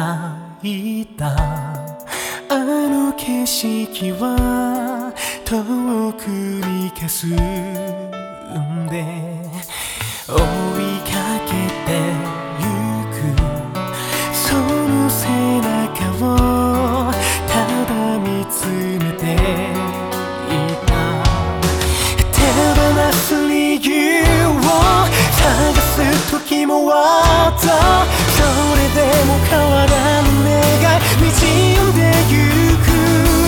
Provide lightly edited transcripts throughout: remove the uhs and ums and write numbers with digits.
描いたあの景色は遠くに霞んで追いかけてゆくその背中をただ見つめていた手放す理由を探す時もあったそれでも変わらぬ願い滲んでゆく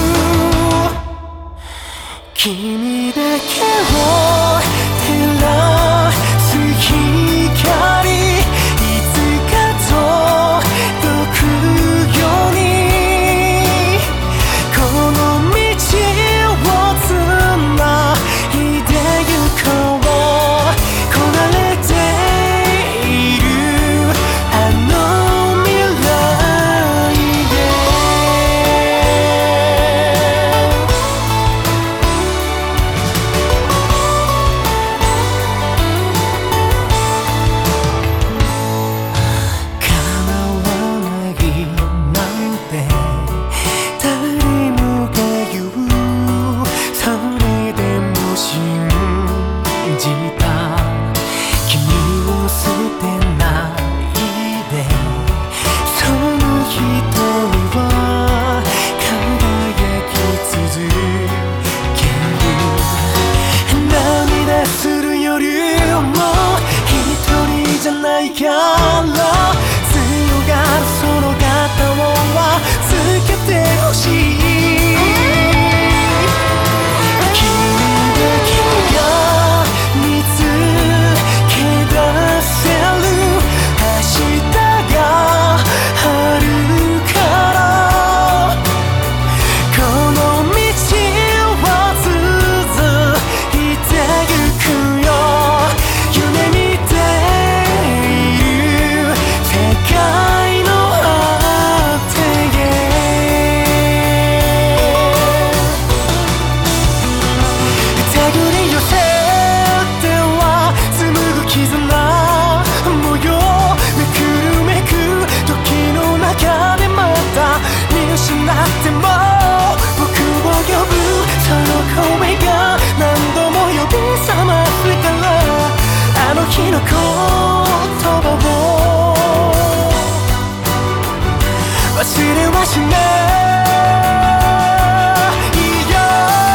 君だけを照らす光いつか届くようにこの道をつないでゆこうこなれているあの未来ないから強がるその肩をつけてほしい君だけが見つけ出せる明日があるからこの道を続いてゆくよ夢見て失っても僕を呼ぶその声が何度も呼び覚ますからあの日の言葉を忘れはしないよ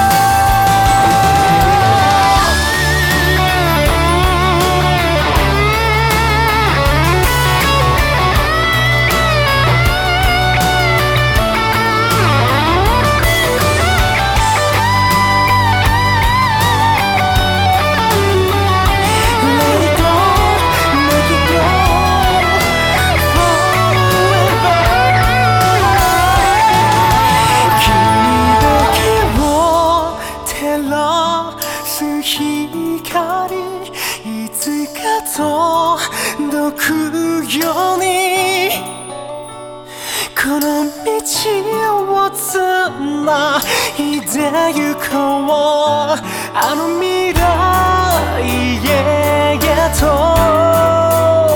光いつか届くようにこの道をつないでゆこうあの未来へと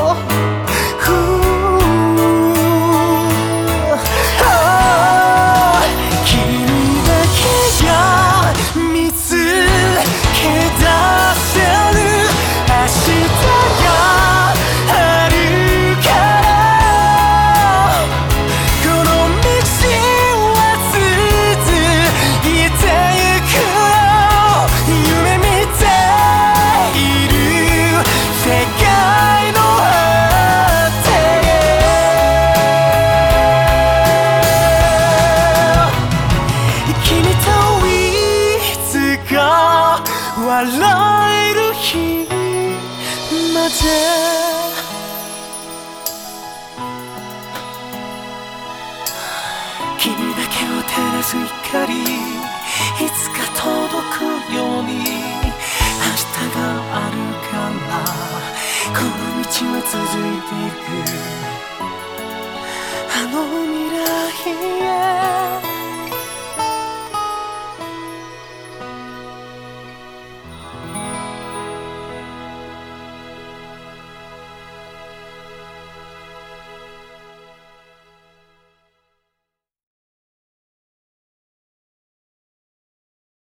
笑える日まで君だけを照らす光いつか届くように明日があるからこの道は続いていくあの未来へ